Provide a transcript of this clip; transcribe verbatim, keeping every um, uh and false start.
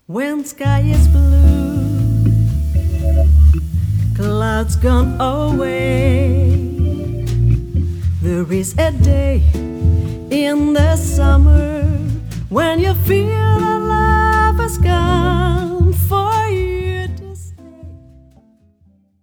When sky is blue, clouds gone away, there is a day in the summer when you feel that love has gone.